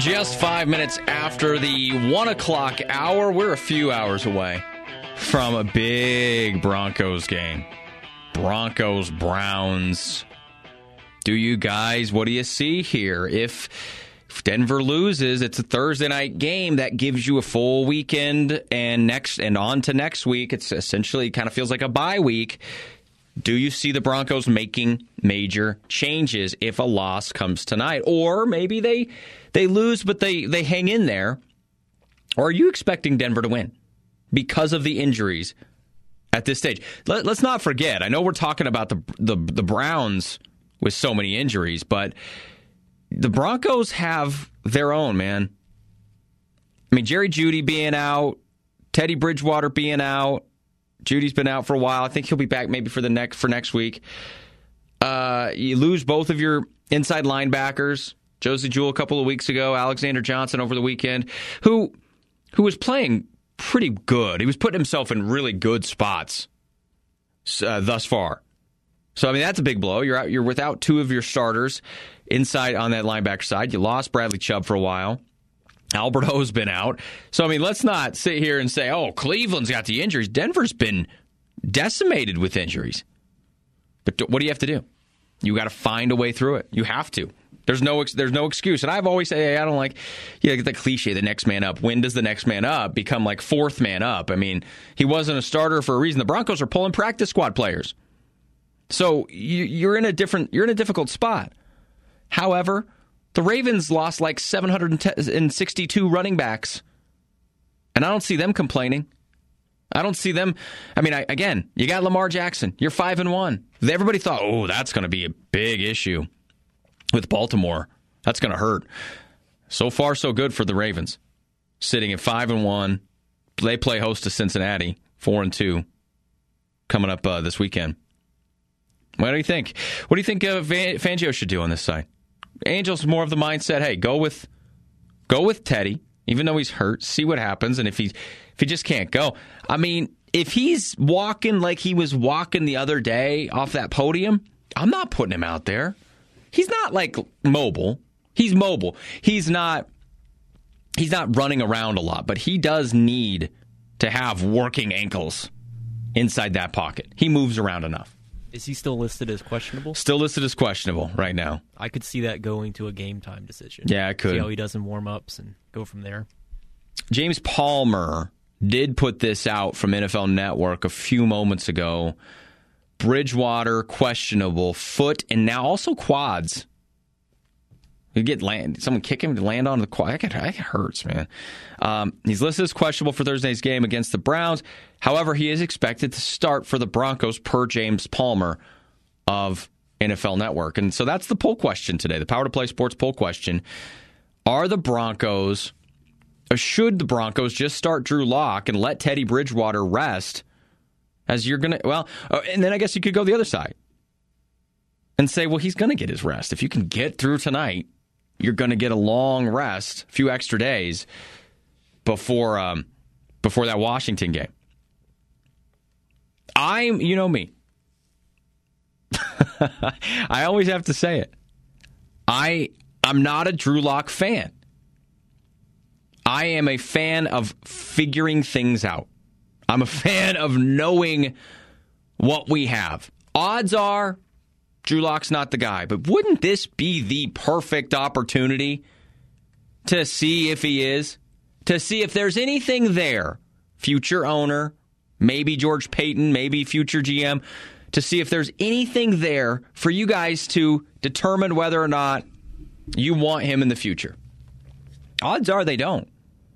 Just 5 minutes after the 1 o'clock hour, we're a few hours away from a big Broncos game. Broncos-Browns. Do you guys, what do you see here? If Denver loses, it's a Thursday night game that gives you a full weekend, and on to next week. It's essentially kind of feels like a bye week. Do you see the Broncos making major changes if a loss comes tonight? Or maybe they lose, but they hang in there. Or are you expecting Denver to win because of the injuries at this stage? Let's not forget, I know we're talking about the Browns with so many injuries, but the Broncos have their own, man. I mean, Jerry Jeudy being out, Teddy Bridgewater being out. Judy's been out for a while. I think he'll be back maybe for next week. You lose both of your inside linebackers. Josie Jewell a couple of weeks ago, Alexander Johnson over the weekend, who was playing pretty good. He was putting himself in really good spots thus far. So, I mean, that's a big blow. You're without two of your starters inside on that linebacker side. You lost Bradley Chubb for a while. Albert O's been out. So, I mean, let's not sit here and say, oh, Cleveland's got the injuries. Denver's been decimated with injuries. But what do you have to do? You got to find a way through it. You have to. There's no excuse. And I've always said, I don't like the cliche, the next man up. When does the next man up become like fourth man up? I mean, he wasn't a starter for a reason. The Broncos are pulling practice squad players. So you're in a difficult spot. However, the Ravens lost like 762 running backs, and I don't see them complaining. I don't see them. I mean, again, you got Lamar Jackson. You're 5-1. Everybody thought, oh, that's going to be a big issue with Baltimore. That's going to hurt. So far, so good for the Ravens, sitting at 5-1. They play host to Cincinnati, 4-2, coming up this weekend. What do you think? What do you think Fangio should do on this side? Angels more of the mindset, hey, go with Teddy, even though he's hurt. See what happens, and if he just can't go, I mean, if he's walking like he was walking the other day off that podium, I'm not putting him out there. He's not like mobile. He's mobile. He's not running around a lot, but he does need to have working ankles inside that pocket. He moves around enough. Is he still listed as questionable? Still listed as questionable right now. I could see that going to a game time decision. Yeah, I could. See how he does in warm-ups and go from there. James Palmer did put this out from NFL Network a few moments ago. Bridgewater, questionable, foot, and now also quads. Someone kick him to land on the quad. That hurts, man. He's listed as questionable for Thursday's game against the Browns. However, he is expected to start for the Broncos per James Palmer of NFL Network. And so that's the poll question today, the Power to Play Sports poll question. Should the Broncos just start Drew Lock and let Teddy Bridgewater rest as you're going to, and then I guess you could go the other side and say, well, he's going to get his rest. If you can get through tonight, you're going to get a long rest, a few extra days before that Washington game. You know me. I always have to say it. I'm not a Drew Lock fan. I am a fan of figuring things out. I'm a fan of knowing what we have. Odds are Drew Lock's not the guy, but wouldn't this be the perfect opportunity to see if he is? To see if there's anything there, future owner, maybe George Payton, maybe future GM, to see if there's anything there for you guys to determine whether or not you want him in the future. Odds are they don't.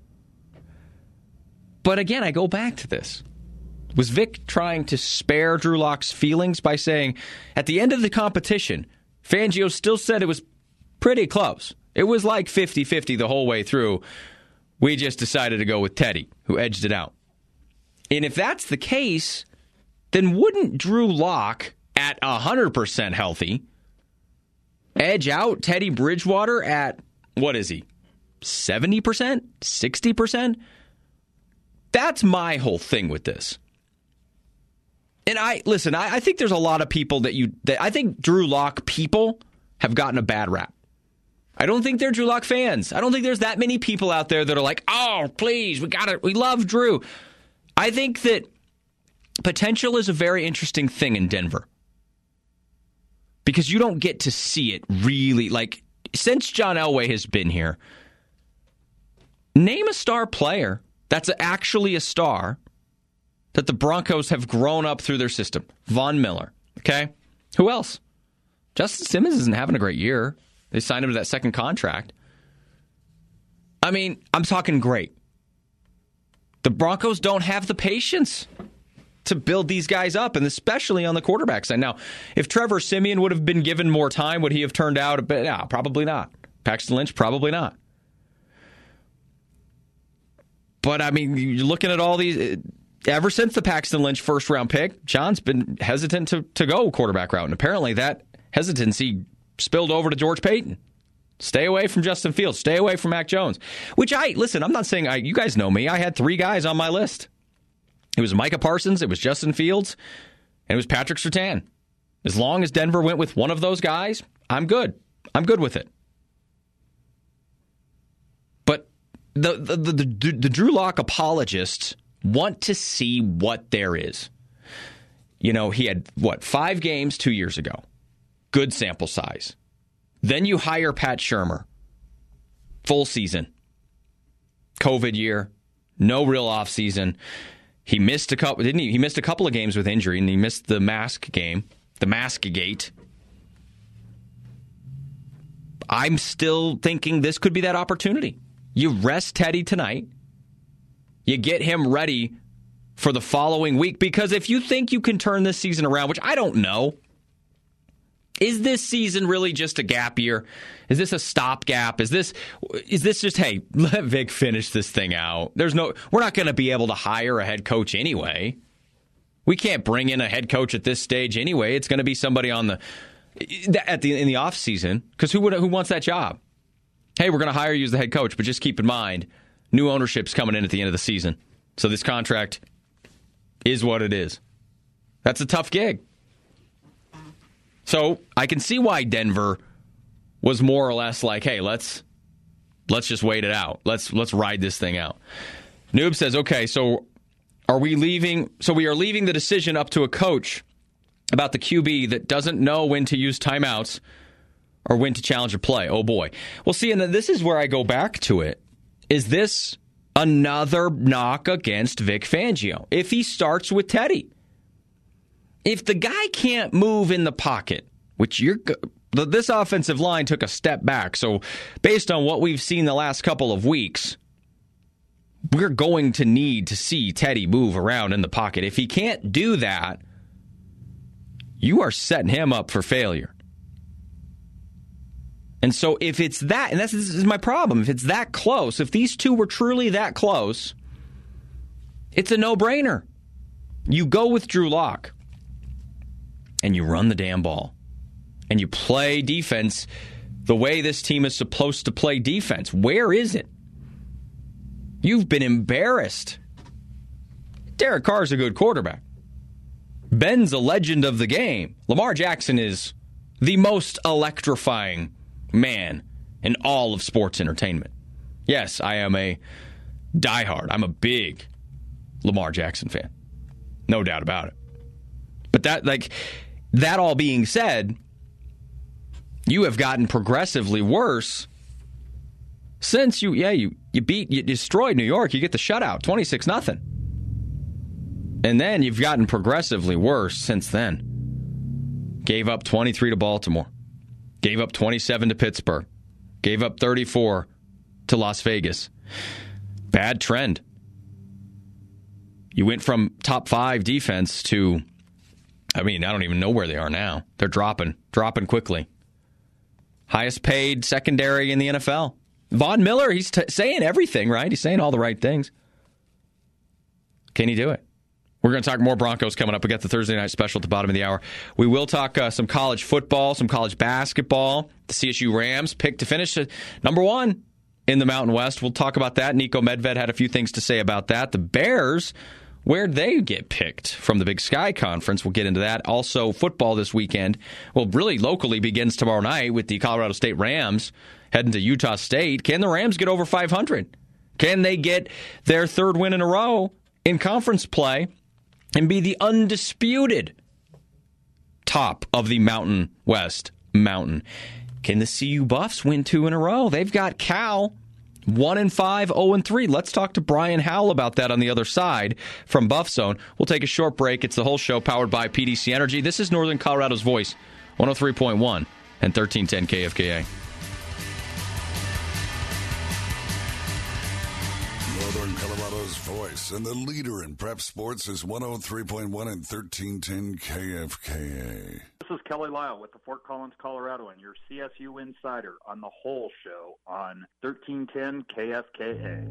But again, I go back to this. Was Vic trying to spare Drew Lock's feelings by saying, at the end of the competition, Fangio still said it was pretty close. It was like 50-50 the whole way through. We just decided to go with Teddy, who edged it out. And if that's the case, then wouldn't Drew Lock, at 100% healthy, edge out Teddy Bridgewater at, what is he, 70%? 60%? That's my whole thing with this. And I think there's a lot of people that I think Drew Lock people have gotten a bad rap. I don't think they're Drew Lock fans. I don't think there's that many people out there that are like, oh, please, we love Drew. I think that potential is a very interesting thing in Denver because you don't get to see it really. Like, since John Elway has been here, name a star player that's actually a star that the Broncos have grown up through their system. Von Miller, okay? Who else? Justin Simmons isn't having a great year. They signed him to that second contract. I mean, I'm talking great. The Broncos don't have the patience to build these guys up, and especially on the quarterback side. Now, if Trevor Siemian would have been given more time, would he have turned out a bit? No, probably not. Paxton Lynch, probably not. But, I mean, you're looking at all these. Ever since the Paxton Lynch first-round pick, John's been hesitant to go quarterback route, and apparently that hesitancy spilled over to George Payton. Stay away from Justin Fields. Stay away from Mac Jones. Which listen, I'm not saying, you guys know me. I had 3 guys on my list. It was Micah Parsons, it was Justin Fields, and it was Patrick Surtain. As long as Denver went with one of those guys, I'm good. I'm good with it. But the Drew Lock apologists want to see what there is. You know, he had, 5 games 2 years ago. Good sample size. Then you hire Pat Shurmur. Full season. COVID year. No real offseason. He missed a couple, didn't he? He missed a couple of games with injury, and he missed the mask game. The Mask-gate. I'm still thinking this could be that opportunity. You rest Teddy tonight. You get him ready for the following week. Because if you think you can turn this season around, which I don't know, is this season really just a gap year? Is this a stopgap? Is this just, hey, let Vic finish this thing out? We're not going to be able to hire a head coach anyway. We can't bring in a head coach at this stage anyway. It's going to be somebody in the off season. Because who wants that job? Hey, we're going to hire you as the head coach, but just keep in mind, new ownership's coming in at the end of the season. So this contract is what it is. That's a tough gig. So I can see why Denver was more or less like, hey, let's just wait it out. Let's ride this thing out. Noob says, okay, so we are leaving the decision up to a coach about the QB that doesn't know when to use timeouts or when to challenge a play. Oh boy. Well, see, and then this is where I go back to it. Is this another knock against Vic Fangio? If he starts with Teddy. If the guy can't move in the pocket, which this offensive line took a step back, so based on what we've seen the last couple of weeks, we're going to need to see Teddy move around in the pocket. If he can't do that, you are setting him up for failure. And so if it's that, and this is my problem, if it's that close, if these two were truly that close, it's a no-brainer. You go with Drew Lock. And you run the damn ball. And you play defense the way this team is supposed to play defense. Where is it? You've been embarrassed. Derek Carr's a good quarterback. Ben's a legend of the game. Lamar Jackson is the most electrifying man in all of sports entertainment. Yes, I am a diehard. I'm a big Lamar Jackson fan. No doubt about it. But that all being said, you have gotten progressively worse since you destroyed New York. You get the shutout, 26-0. And then you've gotten progressively worse since then. Gave up 23 to Baltimore. Gave up 27 to Pittsburgh. Gave up 34 to Las Vegas. Bad trend. You went from top 5 defense to, I don't even know where they are now. They're dropping quickly. Highest paid secondary in the NFL. Von Miller, he's saying everything, right? He's saying all the right things. Can he do it? We're going to talk more Broncos coming up. We got the Thursday night special at the bottom of the hour. We will talk some college football, some college basketball. The CSU Rams picked to finish number 1 in the Mountain West. We'll talk about that. Nico Medved had a few things to say about that. The Bears where'd they get picked from the Big Sky Conference? We'll get into that. Also, football this weekend, well, really locally begins tomorrow night with the Colorado State Rams heading to Utah State. Can the Rams get over 500? Can they get their third win in a row in conference play and be the undisputed top of the Mountain West Mountain? Can the CU Buffs win 2 in a row? They've got Cal 1-5, 0-3. Let's talk to Brian Howell about that on the other side from Buff Zone. We'll take a short break. It's the whole show powered by PDC Energy. This is Northern Colorado's Voice, 103.1 and 1310 KFKA. Northern Colorado's Voice and the leader in prep sports is 103.1 and 1310 KFKA. This is Kelly Lyle with the Fort Collins Coloradoan, your CSU insider on the whole show on 1310 KFKA.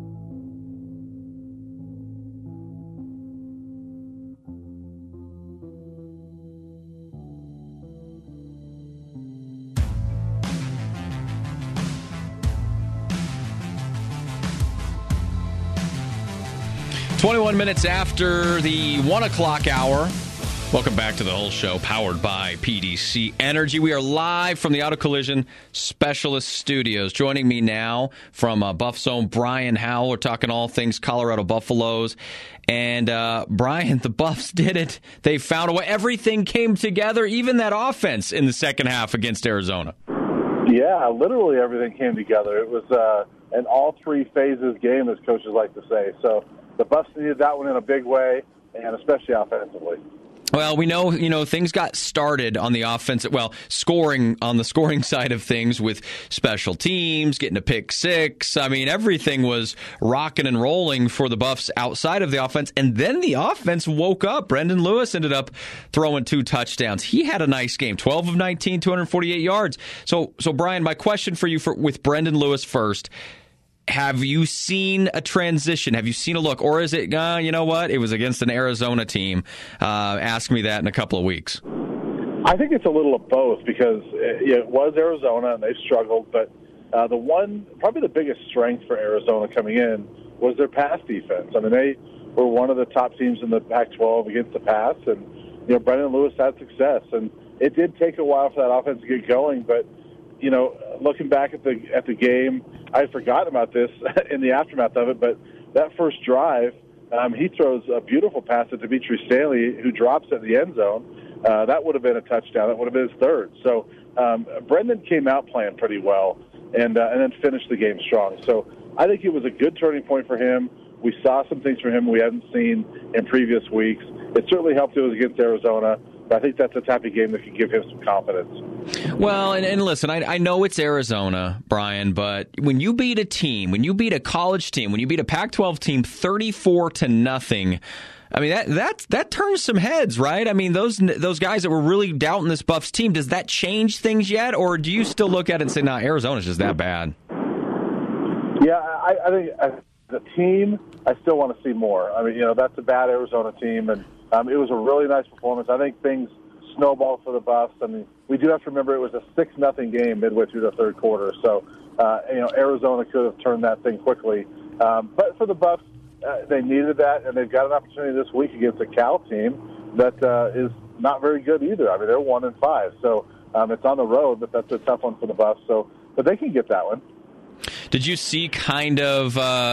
"21 minutes after the 1 o'clock hour. Welcome back to the whole show, powered by PDC Energy. We are live from the Auto Collision Specialist Studios. Joining me now from Buff Zone, Brian Howell. We're talking all things Colorado Buffaloes. And Brian, the Buffs did it. They found a way. Everything came together, even that offense in the second half against Arizona. Yeah, literally everything came together. It was an all three phases game, as coaches like to say. So the Buffs needed that one in a big way, and especially offensively. Well, we know, things got started on the offensive, scoring on the scoring side of things with special teams, getting a pick six. I mean, everything was rocking and rolling for the Buffs outside of the offense. And then the offense woke up. Brendan Lewis ended up throwing 2 touchdowns. He had a nice game, 12 of 19, 248 yards. So Brian, my question for you with Brendan Lewis first. Have you seen a transition? Have you seen a look? Or is it, you know what, it was against an Arizona team? Ask me that in a couple of weeks. I think it's a little of both because it was Arizona and they struggled. But probably the biggest strength for Arizona coming in was their pass defense. I mean, they were one of the top teams in the Pac-12 against the pass. And, Brendan Lewis had success. And it did take a while for that offense to get going. But, looking back at the game, I had forgotten about this in the aftermath of it, but that first drive, he throws a beautiful pass to Dimitri Stanley, who drops it in the end zone. That would have been a touchdown. That would have been his third. So Brendan came out playing pretty well and then finished the game strong. So I think it was a good turning point for him. We saw some things from him we hadn't seen in previous weeks. It certainly helped it was against Arizona. I think that's the type of game that can give him some confidence. Well, and listen, I know it's Arizona, Brian, but when you beat a team, when you beat a college team, when you beat a Pac-12 team 34-0, I mean that turns some heads, right? I mean those guys that were really doubting this Buffs team, does that change things yet, or do you still look at it and say, "Nah, Arizona's just that bad"? Yeah, I think as a team, I still want to see more. I mean, that's a bad Arizona team, and it was a really nice performance. I think things snowballed for the Buffs. I mean, we do have to remember it was a 6-0 game midway through the third quarter. So, Arizona could have turned that thing quickly. But for the Buffs, they needed that, and they've got an opportunity this week against a Cal team that is not very good either. I mean, they're 1-5. So it's on the road, but that's a tough one for the Buffs. But they can get that one. Did you see kind of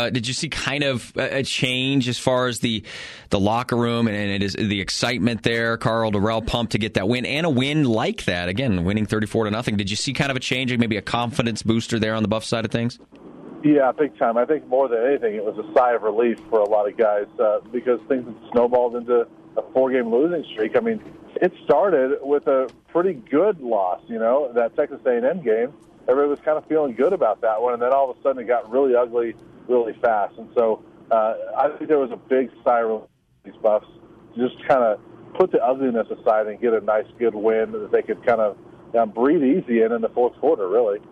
a change as far as the locker room and it is the excitement there? Carl Durrell pumped to get that win and a win like that again, winning 34-0. Did you see kind of a change, maybe a confidence booster there on the Buff side of things? Yeah, big time. I think more than anything, it was a sigh of relief for a lot of guys because things had snowballed into a 4-game losing streak. I mean, it started with a pretty good loss, that Texas A&M game. Everybody was kind of feeling good about that one, and then all of a sudden it got really ugly really fast. And so I think there was a big sigh of relief for these Buffs to just kind of put the ugliness aside and get a nice, good win that they could kind of breathe easy in the fourth quarter, really.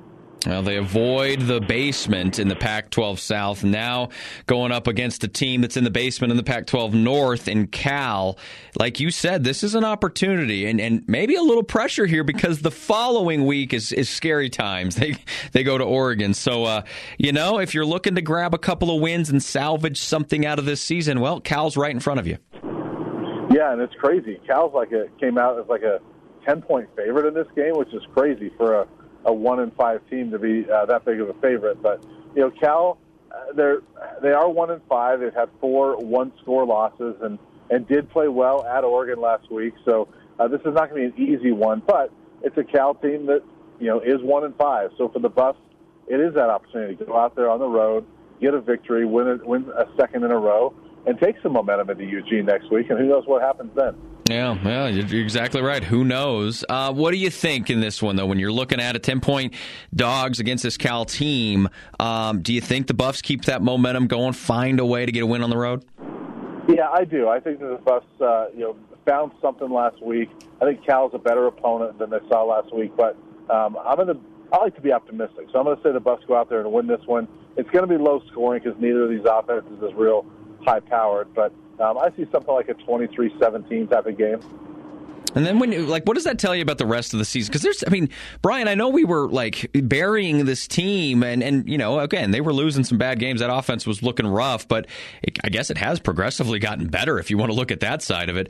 Well, they avoid the basement in the Pac-12 South, now going up against a team that's in the basement in the Pac-12 North in Cal. Like you said, this is an opportunity and maybe a little pressure here because the following week is scary times. They go to Oregon. So, if you're looking to grab a couple of wins and salvage something out of this season, well, Cal's right in front of you. Yeah, and it's crazy. Cal's came out as like a 10-point favorite in this game, which is crazy for a 1-5 team to be that big of a favorite. But Cal, they are 1-5. They've had 4 one-score losses and did play well at Oregon last week. So this is not going to be an easy one, but it's a Cal team that is 1-5. So for the Buffs, it is that opportunity to go out there on the road, get a victory, win a second in a row, and take some momentum into Eugene next week. And who knows what happens then? Yeah, you're exactly right. Who knows? What do you think in this one, though, when you're looking at a 10-point dogs against this Cal team? Do you think the Buffs keep that momentum going, find a way to get a win on the road? Yeah, I do. I think that the Buffs, found something last week. I think Cal's a better opponent than they saw last week, but I like to be optimistic. So I'm going to say the Buffs go out there and win this one. It's going to be low scoring because neither of these offenses is real high-powered, but I see something like a 23-17 type of game. And then what does that tell you about the rest of the season? Because Brian, I know we were burying this team and again, they were losing some bad games. That offense was looking rough, but I guess it has progressively gotten better if you want to look at that side of it.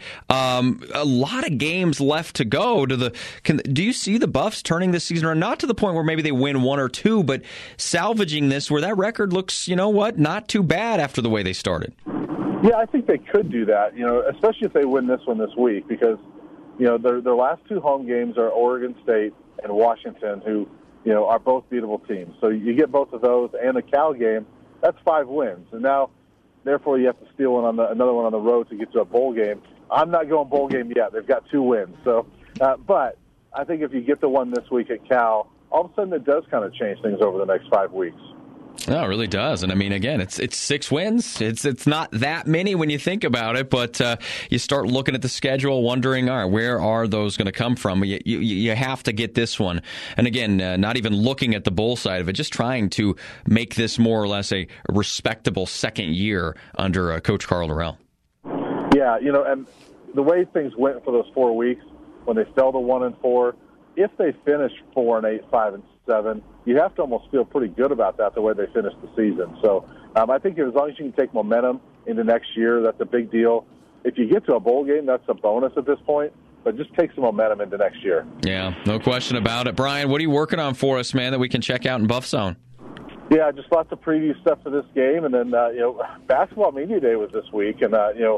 A lot of games left to go. Do you see the Buffs turning this season around? Not to the point where maybe they win 1 or 2, but salvaging this where that record looks, not too bad after the way they started. Yeah, I think they could do that, especially if they win this one this week because their last 2 home games are Oregon State and Washington, who, are both beatable teams. So you get both of those and the Cal game, that's 5 wins. And now, therefore, you have to steal another one on the road to get to a bowl game. I'm not going bowl game yet. They've got 2 wins. So, but I think if you get the one this week at Cal, all of a sudden it does kind of change things over the next 5 weeks. No, it really does. And again, it's 6 wins. It's not that many when you think about it, but you start looking at the schedule, wondering, all right, where are those going to come from? You have to get this one. And again, not even looking at the bowl side of it, just trying to make this more or less a respectable second year under Coach Karl Dorrell. Yeah, and the way things went for those 4 weeks, when they fell to 1-4, if they finish 4-8, 5-7, you have to almost feel pretty good about that, the way they finished the season. So I think as long as you can take momentum into next year, that's a big deal. If you get to a bowl game, that's a bonus at this point, but just take some momentum into next year. Yeah, no question about it. Brian, what are you working on for us, man, that we can check out in Buff Zone? Yeah, just lots of preview stuff for this game, and then, Basketball Media Day was this week, and,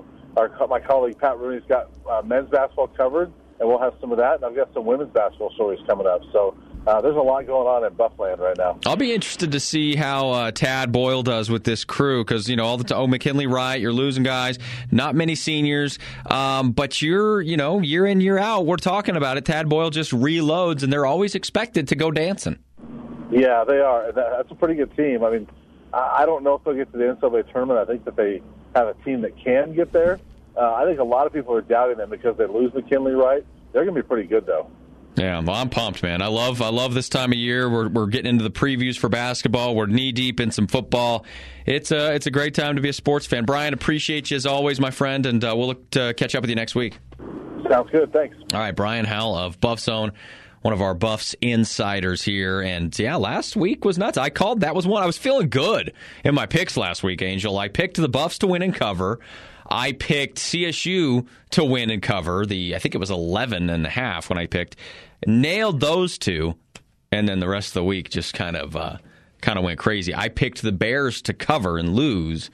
my colleague Pat Rooney's got men's basketball covered, and we'll have some of that, and I've got some women's basketball stories coming up. So there's a lot going on in Buffland right now. I'll be interested to see how Tad Boyle does with this crew because, all the McKinley Wright, you're losing guys, not many seniors, but you're, year in, year out, we're talking about it. Tad Boyle just reloads, and they're always expected to go dancing. Yeah, they are. That's a pretty good team. I don't know if they'll get to the NCAA tournament. I think that they have a team that can get there. I think a lot of people are doubting them because they lose McKinley Wright. They're going to be pretty good, though. Yeah, well, I'm pumped, man. I love this time of year. We're getting into the previews for basketball. We're knee deep in some football. It's a great time to be a sports fan. Brian, appreciate you as always, my friend, and we'll look to catch up with you next week. Sounds good. Thanks. All right, Brian Howell of Buff Zone, one of our Buffs insiders here. And yeah, last week was nuts. I called that was one. I was feeling good in my picks last week, Angel. I picked the Buffs to win and cover. I picked CSU to win and cover. I think it was 11.5 when I picked. Nailed those 2, and then the rest of the week just kind of went crazy. I picked the Bears to cover and lose.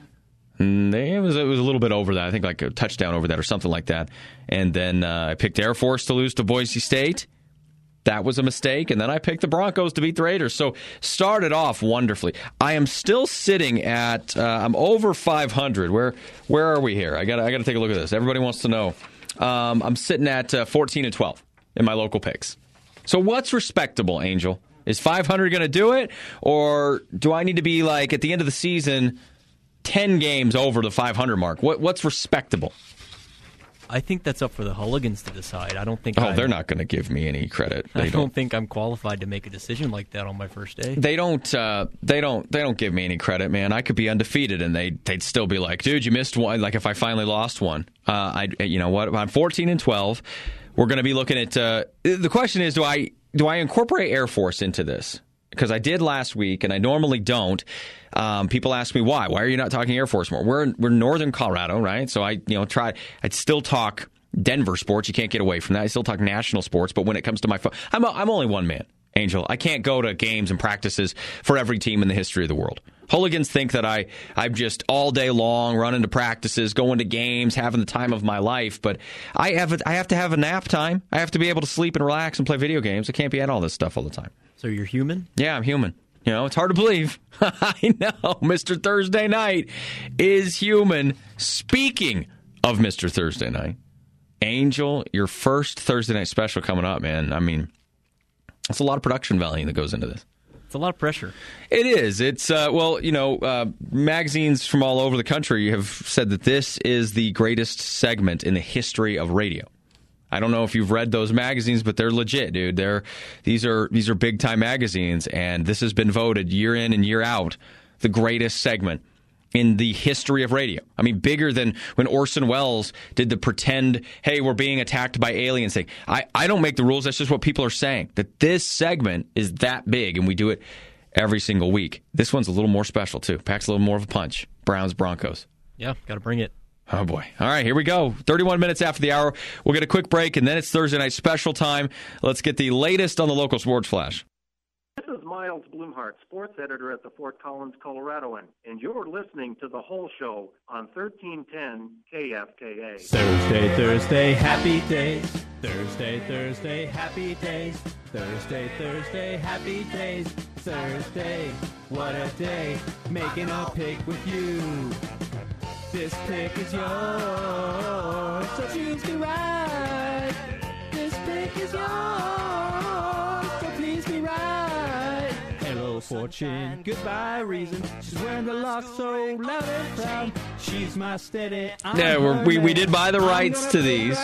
And it was a little bit over that. I think like a touchdown over that or something like that. And then I picked Air Force to lose to Boise State. That was a mistake. And then I picked the Broncos to beat the Raiders. So started off wonderfully. I am still sitting at I'm over 500. Where are we here? I got to take a look at this. Everybody wants to know. I'm sitting at 14-12 in my local picks. So what's respectable, Angel? Is 500 going to do it, or do I need to be like at the end of the season 10 games over the 500 mark? What's respectable? I think that's up for the Hooligans to decide. I don't think. They're not going to give me any credit. I don't think I'm qualified to make a decision like that on my first day. They don't. They don't give me any credit, man. I could be undefeated, and they'd still be like, "Dude, you missed one." Like if I finally lost one, you know what? I'm 14-12. We're going to be looking at. The question is, do I incorporate Air Force into this? Because I did last week, and I normally don't. People ask me why. Why are you not talking Air Force more? We're northern Colorado, right? So I'd still talk Denver sports. You can't get away from that. I still talk national sports. But when it comes to my phone, I'm only one man, Angel. I can't go to games and practices for every team in the history of the world. Hooligans think that I'm just all day long running to practices, going to games, having the time of my life. But I have to have a nap time. I have to be able to sleep and relax and play video games. I can't be at all this stuff all the time. So you're human? Yeah, I'm human. You know, it's hard to believe. I know. Mr. Thursday Night is human. Speaking of Mr. Thursday Night, Angel, your first Thursday Night special coming up, man. I mean, that's a lot of production value that goes into this. It's a lot of pressure. It is. It's, magazines from all over the country have said that this is the greatest segment in the history of radio. I don't know if you've read those magazines, but they're legit, dude. These are big time magazines, and this has been voted year in and year out the greatest segment in the history of radio. I mean, bigger than when Orson Welles did the pretend, hey, we're being attacked by aliens thing. I don't make the rules. That's just what people are saying. That this segment is that big, and we do it every single week. This one's a little more special too. Packs a little more of a punch. Browns Broncos. Yeah, got to bring it. Oh, boy. All right, here we go. 31 minutes after the hour. We'll get a quick break, and then it's Thursday Night Special time. Let's get the latest on the local sports flash. This is Miles Blumhart, sports editor at the Fort Collins Coloradoan, and you're listening to The Whole Show on 1310 KFKA. Thursday, happy days. Thursday, happy days. Thursday, happy days. Thursday, what a day. Making a pick with you. This pick is yours, so choose me right. This pick is yours, so please be right. Hello, fortune, goodbye, reason. She's wearing the lock so loud and proud. She's my steady. Yeah, we did buy the rights to these.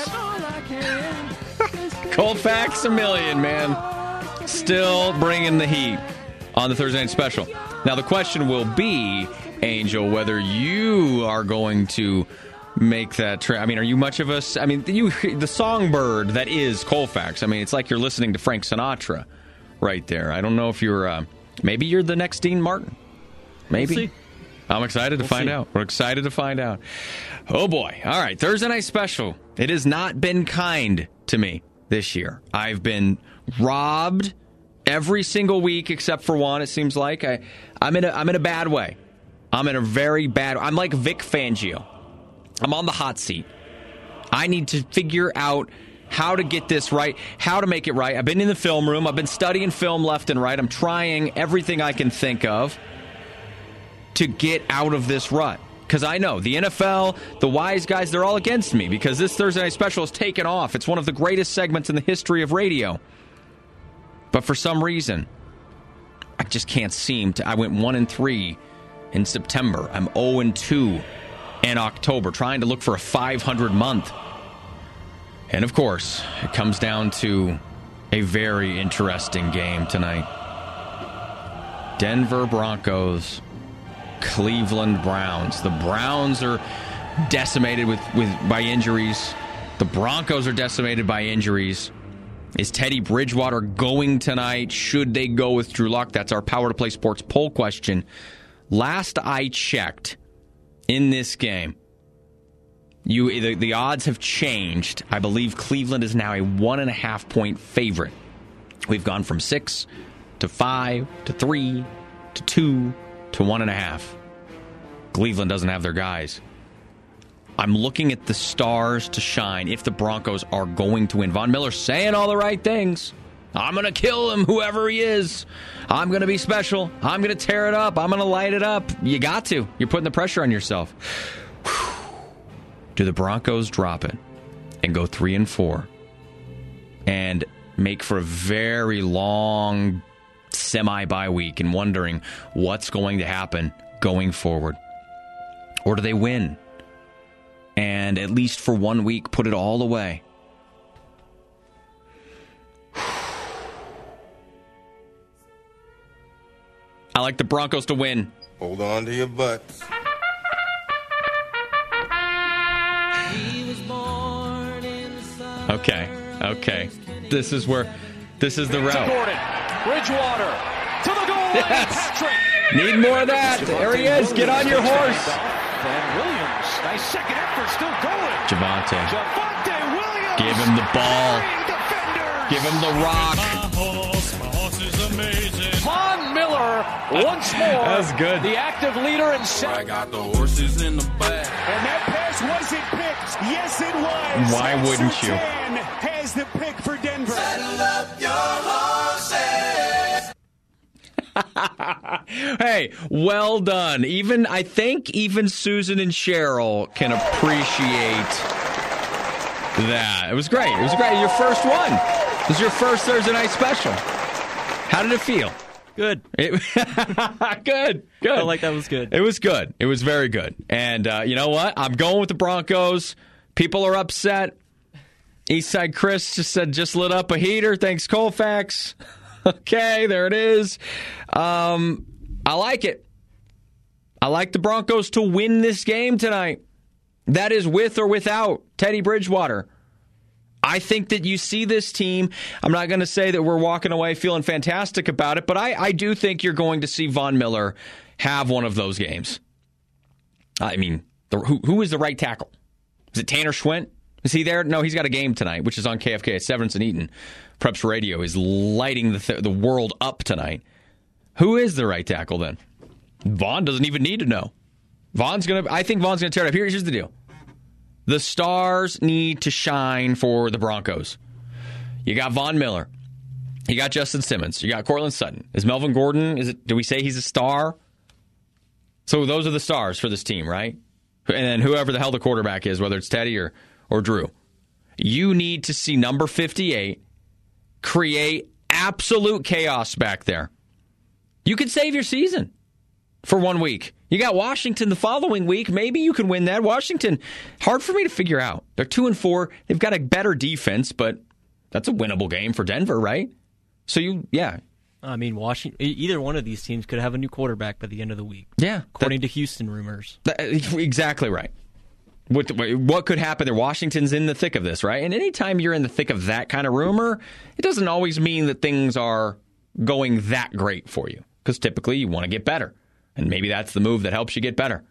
Colfax a million, man. Still bringing the heat on the Thursday Night Special. Now, the question will be, Angel, whether you are going to make that I mean, are you much of a... I mean, the songbird that is Colfax. I mean, it's like you're listening to Frank Sinatra right there. I don't know if you're... maybe you're the next Dean Martin. Maybe. We'll see. I'm excited to find out. We're excited to find out. Oh, boy. All right, Thursday Night Special. It has not been kind to me this year. I've been robbed every single week except for one, it seems like. I'm in a bad way. I'm in a very bad... I'm like Vic Fangio. I'm on the hot seat. I need to figure out how to get this right, how to make it right. I've been in the film room. I've been studying film left and right. I'm trying everything I can think of to get out of this rut. Because I know the NFL, the wise guys, they're all against me because this Thursday Night Special has taken off. It's one of the greatest segments in the history of radio. But for some reason, I just can't seem to... I went 1-3 in September. I'm 0-2 in October, trying to look for a 500 month. And of course, it comes down to a very interesting game tonight. Denver Broncos, Cleveland Browns. The Browns are decimated by injuries. The Broncos are decimated by injuries. Is Teddy Bridgewater going tonight? Should they go with Drew Lock? That's our Power to Play Sports poll question. Last I checked in this game, the odds have changed. I believe Cleveland is now a 1.5 point favorite. We've gone from 6 to 5 to 3 to 2 to 1.5. Cleveland doesn't have their guys. I'm looking at the stars to shine if the Broncos are going to win. Von Miller's saying all the right things. I'm going to kill him, whoever he is. I'm going to be special. I'm going to tear it up. I'm going to light it up. You got to. You're putting the pressure on yourself. Do the Broncos drop it and go 3-4 and make for a very long semi-bye week and wondering what's going to happen going forward? Or do they win and at least for 1 week, put it all away. I like the Broncos to win. Hold on to your butts. Okay. This is the route. Gordon, Bridgewater, to the goal line, Patrick. Need more of that. There he is. Get on your horse. And Williams, nice second effort, still going. Javonte Williams. Give him the ball. Give him the rock. My horse is amazing. Von Miller, once more. That's good. The active leader in I got the horses in the back. And that pass wasn't picked. Yes, it was. Why wouldn't you? Surtain has the pick for Denver. Saddle up your horses. Hey, well done. I think even Susan and Cheryl can appreciate that. It was great. Your first one. It was your first Thursday night special. How did it feel? Good. Good. I like that was good. It was good. It was very good. And you know what? I'm going with the Broncos. People are upset. Eastside Chris just said, just lit up a heater. Thanks, Colfax. Okay, there it is. I like it. I like the Broncos to win this game tonight. That is with or without Teddy Bridgewater. I think that you see this team. I'm not going to say that we're walking away feeling fantastic about it, but I do think you're going to see Von Miller have one of those games. I mean, who is the right tackle? Is it Tanner Schwint? Is he there? No, he's got a game tonight, which is on KFK. Severance and Eaton. Preps Radio is lighting the world up tonight. Who is the right tackle then? Vaughn doesn't even need to know. I think Vaughn's going to tear it up. Here's the deal. The stars need to shine for the Broncos. You got Von Miller. You got Justin Simmons. You got Cortland Sutton. Is Melvin Gordon, do we say he's a star? So those are the stars for this team, right? And then whoever the hell the quarterback is, whether it's Teddy or Drew. You need to see number 58 create absolute chaos back there. You could save your season for 1 week. You got Washington the following week. Maybe you can win that. Washington, hard for me to figure out. They're 2-4. They've got a better defense, but that's a winnable game for Denver, right? So I mean, Washington. Either one of these teams could have a new quarterback by the end of the week. Yeah, according to Houston rumors. Exactly right. What could happen there? Washington's in the thick of this, right? And anytime you're in the thick of that kind of rumor, it doesn't always mean that things are going that great for you, because typically you want to get better. And maybe that's the move that helps you get better.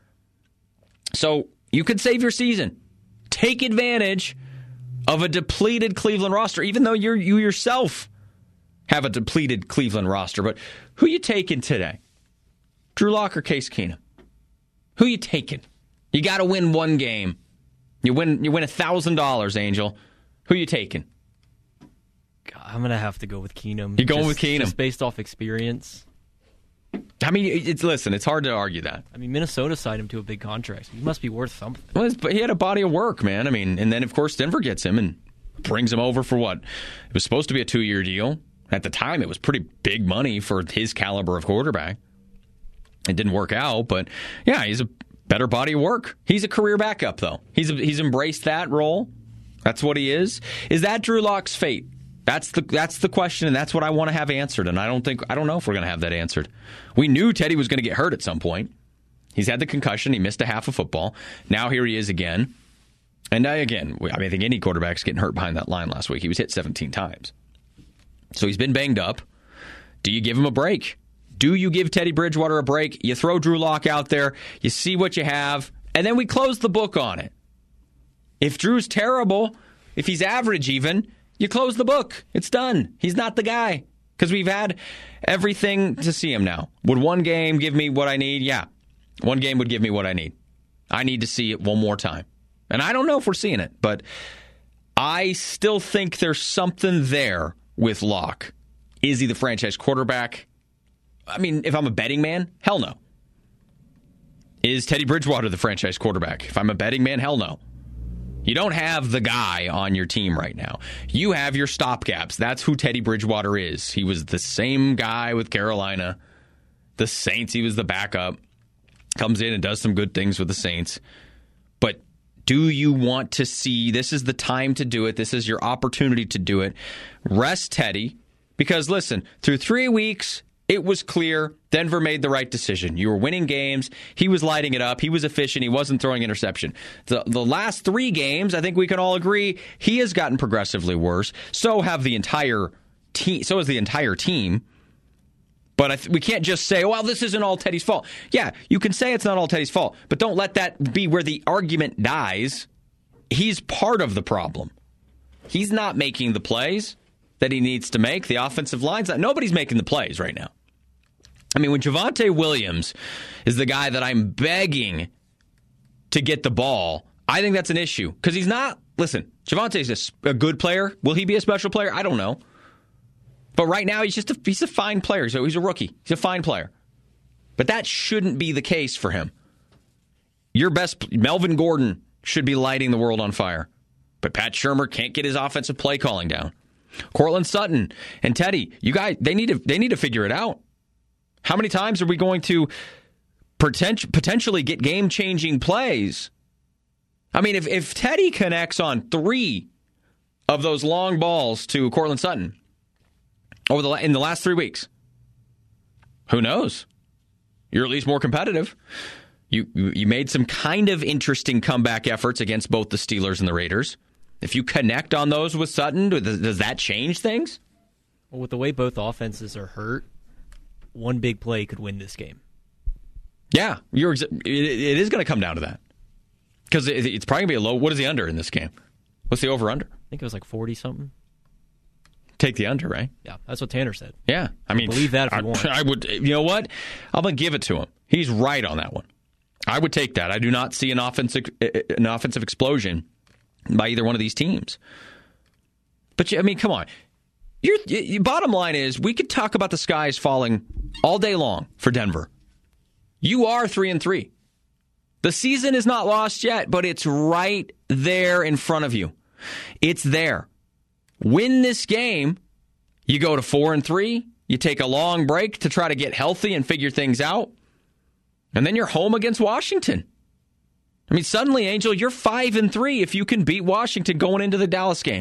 So you could save your season. Take advantage of a depleted Cleveland roster, even though you yourself have a depleted Cleveland roster. But who you taking today? Drew Lock or Case Keenum? Who you taking? You got to win one game. You win $1,000, Angel. Who you taking? God, I'm going to have to go with Keenum. You're going with Keenum? Just based off experience. I mean, it's hard to argue that. I mean, Minnesota signed him to a big contract. So he must be worth something. Well, but he had a body of work, man. I mean, and then, of course, Denver gets him and brings him over for what? It was supposed to be a 2-year deal. At the time, it was pretty big money for his caliber of quarterback. It didn't work out, but yeah, he's a better body of work. He's a career backup, though. He's embraced that role. That's what he is. Is that Drew Lock's fate? That's the question, and that's what I want to have answered. And I don't know if we're going to have that answered. We knew Teddy was going to get hurt at some point. He's had the concussion. He missed a half of football. Now here he is again. And I think any quarterback's getting hurt behind that line last week. He was hit 17 times. So he's been banged up. Do you give him a break? Do you give Teddy Bridgewater a break? You throw Drew Lock out there. You see what you have. And then we close the book on it. If Drew's terrible, if he's average even, you close the book. It's done. He's not the guy. Because we've had everything to see him now. Would one game give me what I need? Yeah. One game would give me what I need. I need to see it one more time. And I don't know if we're seeing it, but I still think there's something there with Locke. Is he the franchise quarterback? I mean, if I'm a betting man, hell no. Is Teddy Bridgewater the franchise quarterback? If I'm a betting man, hell no. You don't have the guy on your team right now. You have your stopgaps. That's who Teddy Bridgewater is. He was the same guy with Carolina. The Saints, he was the backup. Comes in and does some good things with the Saints. But Do you want to see, this is the time to do it, this is your opportunity to do it, rest Teddy, because listen, through 3 weeks, it was clear Denver made the right decision. You were winning games, he was lighting it up, he was efficient, he wasn't throwing interception. The last 3 games, I think we can all agree, he has gotten progressively worse, so have the entire team, so has the entire team. But we can't just say, well, this isn't all Teddy's fault. Yeah, you can say it's not all Teddy's fault, but don't let that be where the argument dies. He's part of the problem. He's not making the plays that he needs to make. The offensive line's not. Nobody's making the plays right now. I mean, when Javonte Williams is the guy that I'm begging to get the ball, I think that's an issue. Because he's not, listen, Javonte's a good player. Will he be a special player? I don't know. But right now, he's a fine player. So he's a rookie. He's a fine player. But that shouldn't be the case for him. Your best, Melvin Gordon, should be lighting the world on fire. But Pat Shurmur can't get his offensive play calling down. Cortland Sutton and Teddy, you guys, they need to figure it out. How many times are we going to potentially get game-changing plays? I mean, if Teddy connects on 3 of those long balls to Cortland Sutton in the last 3 weeks, who knows? You're at least more competitive. You made some kind of interesting comeback efforts against both the Steelers and the Raiders. If you connect on those with Sutton, does that change things? Well, with the way both offenses are hurt, one big play could win this game. Yeah, it is going to come down to that. Because it's probably going to be a low. What is the under in this game? What's the over-under? I think it was like 40-something. Take the under, right? Yeah, that's what Tanner said. Yeah, I mean, believe that if you want. I would. You know what? I'm going to give it to him. He's right on that one. I would take that. I do not see an offensive explosion by either one of these teams. But I mean, come on. Your bottom line is we could talk about the skies falling all day long for Denver. You are 3-3. The season is not lost yet, but it's right there in front of you. It's there. Win this game, you go to 4-3. You take a long break to try to get healthy and figure things out. And then you're home against Washington. I mean, suddenly, Angel, you're 5-3 if you can beat Washington going into the Dallas game.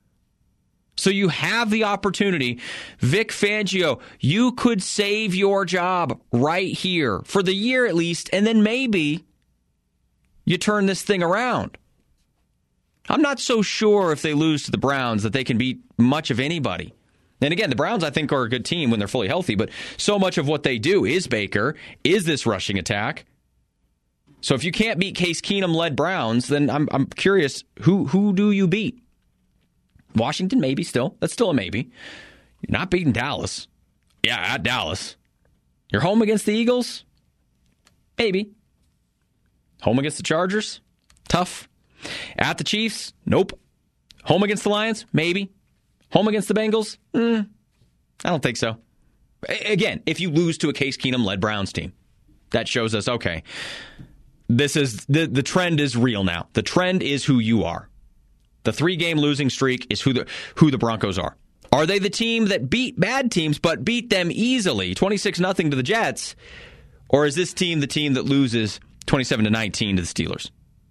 So you have the opportunity. Vic Fangio, you could save your job right here for the year at least, and then maybe you turn this thing around. I'm not so sure if they lose to the Browns that they can beat much of anybody. And again, the Browns, I think, are a good team when they're fully healthy, but so much of what they do is Baker, is this rushing attack. So if you can't beat Case Keenum-led Browns, then I'm curious, who do you beat? Washington, maybe still. That's still a maybe. You're not beating Dallas. Yeah, at Dallas. You're home against the Eagles? Maybe. Home against the Chargers? Tough. At the Chiefs? Nope. Home against the Lions? Maybe. Home against the Bengals? I don't think so. Again, if you lose to a Case Keenum-led Browns team, that shows us, okay, this is the trend is real now. The trend is who you are. The 3-game losing streak is who the Broncos are. Are they the team that beat bad teams but beat them easily, 26-0 to the Jets? Or is this team the team that loses 27-19 to the Steelers?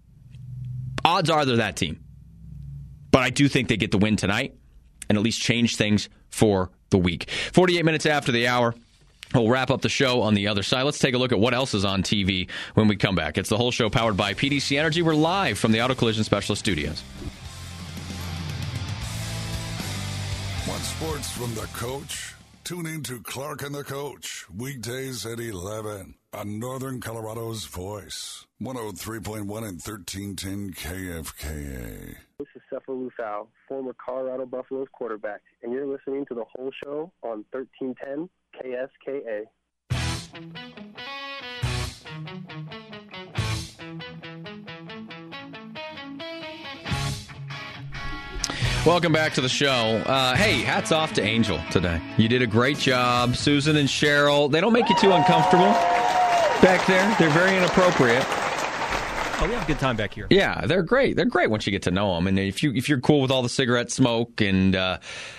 Odds are they're that team. But I do think they get the win tonight and at least change things for the week. 48 minutes after the hour, we'll wrap up the show on the other side. Let's take a look at what else is on TV when we come back. It's The Whole Show powered by PDC Energy. We're live from the Auto Collision Specialist Studios. Want sports from the coach? Tune in to Clark and the Coach, weekdays at 11 on Northern Colorado's Voice, 103.1 and 1310 KFKA. This is Sefo Lufau, former Colorado Buffaloes quarterback, and you're listening to The Whole Show on 1310 KSKA. Welcome back to the show. Hey, hats off to Angel today. You did a great job. Susan and Cheryl, they don't make you too uncomfortable back there. They're very inappropriate. Oh, we have a good time back here. Yeah, they're great. They're great once you get to know them. And if you're cool with all the cigarette smoke and the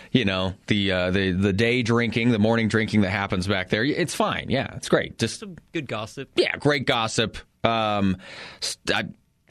day drinking, the morning drinking that happens back there, it's fine. Yeah, it's great. Just some good gossip. Yeah, great gossip.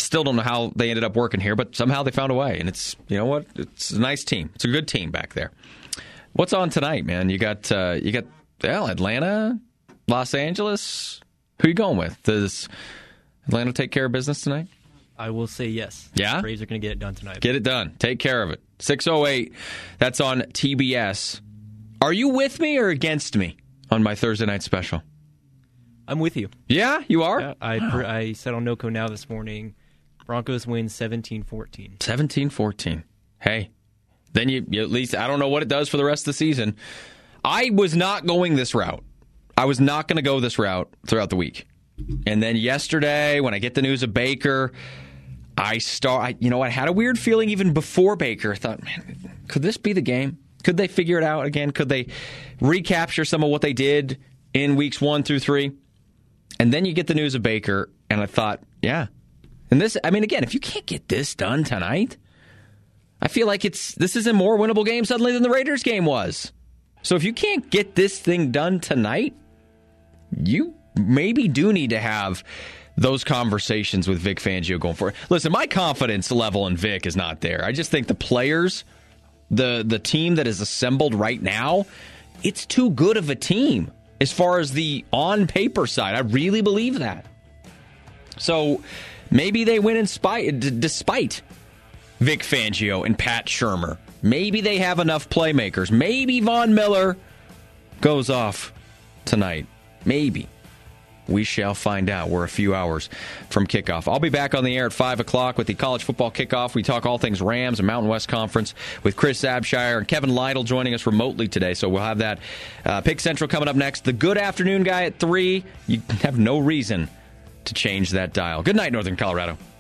Still don't know how they ended up working here, but somehow they found a way. And it's, you know what? It's a nice team. It's a good team back there. What's on tonight, man? You got Atlanta, Los Angeles. Who are you going with? Does Atlanta take care of business tonight? I will say yes. Yeah? The Braves are going to get it done tonight. Get it done. Take care of it. 6:08. That's on TBS. Are you with me or against me on my Thursday night special? I'm with you. Yeah, you are? Yeah, I said on NoCo Now this morning, Broncos win 17-14. 17-14. Hey, then you at least, I don't know what it does for the rest of the season. I was not going this route. I was not going to go this route throughout the week. And then yesterday, when I get the news of Baker, I had a weird feeling even before Baker. I thought, man, could this be the game? Could they figure it out again? Could they recapture some of what they did in weeks 1 through 3? And then you get the news of Baker, and I thought, yeah. And this, I mean, again, if you can't get this done tonight, I feel like this is a more winnable game suddenly than the Raiders game was. So if you can't get this thing done tonight, you maybe do need to have those conversations with Vic Fangio going forward. Listen, my confidence level in Vic is not there. I just think the players, the team that is assembled right now, it's too good of a team as far as the on-paper side. I really believe that. So maybe they win despite Vic Fangio and Pat Shurmur. Maybe they have enough playmakers. Maybe Von Miller goes off tonight. Maybe. We shall find out. We're a few hours from kickoff. I'll be back on the air at 5 o'clock with the college football kickoff. We talk all things Rams and Mountain West Conference with Chris Abshire and Kevin Lytle joining us remotely today. So we'll have that. Pick Central coming up next. The Good Afternoon guy at 3. You have no reason to change that dial. Good night, Northern Colorado.